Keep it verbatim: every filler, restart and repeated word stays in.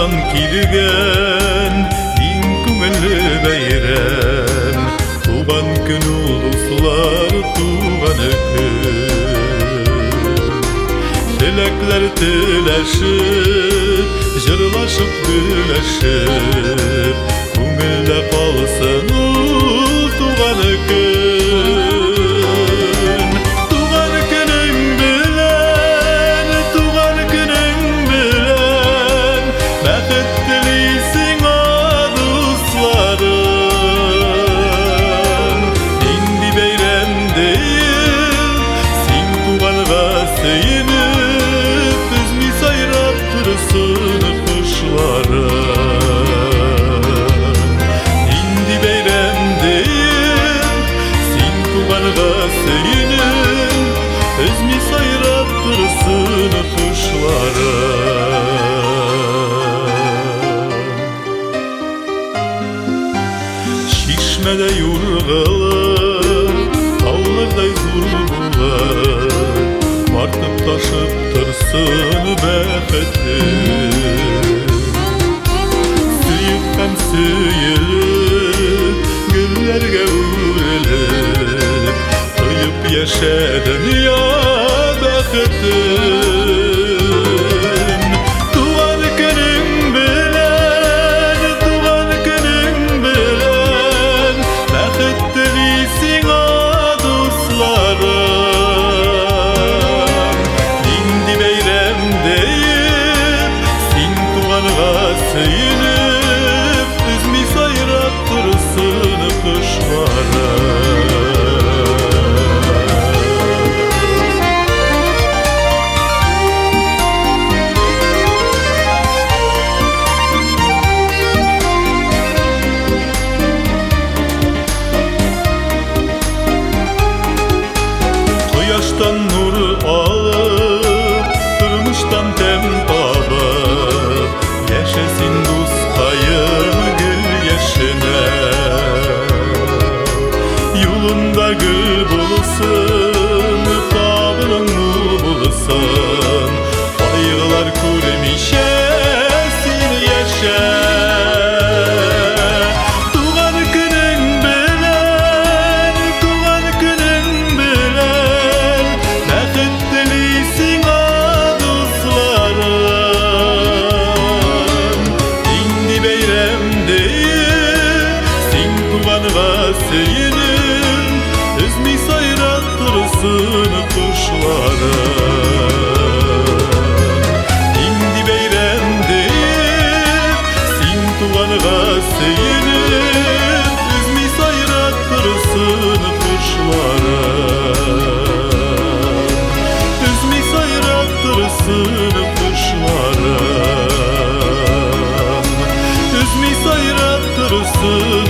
Куяштан килген иң күңелле бәйрәм, туган көн улуслар туган көн. Теләкләр теләшеп, җырлашып гөләшеп, күңелдә калсын ул туган көн. Туган көнең белән, туган көнең белән, бәхет телисең дусларым. Нинди бәйрәмдәйем, син туганга сөенеп, үзми сайрап торсын кошларым. Нинди бәйрәмдәйем, син туганга сөенеп, үзми сайрап торсын кошларым. Чишмәдә юргылар, таулардай зур булар, артып ташып торсын бәхетем. Сөйіп һәм сөйелеп, гөлләргә үрелеп, тоеп яшә дөнья бәхетен. Туган көнең белән, туган көнең белән, бәхет телисең дусларым. Нинди бәйрәмдәйем, син туганга сөенеп, үзми сайрап торсын кошларым. Кояштан нур алып, тормыштан тәм табып, яшәсин дускаем гөл яшенә. Юлында гөл булсын, табының нур булсын, кайгылар күрмичә син яшә. Туган көнең белән, туган көнең белән, бәхет телисең дусларым. Нинди бәйрәмдәйем, син туганга сөенеп, үзми сайрап торсын кошларым. Нинди бәйрәмдәйем, син туганга сөенеп, үзми сайрап торсын кошларым. Үзми сайрап торсын кошларым. Үзми сайрап торсын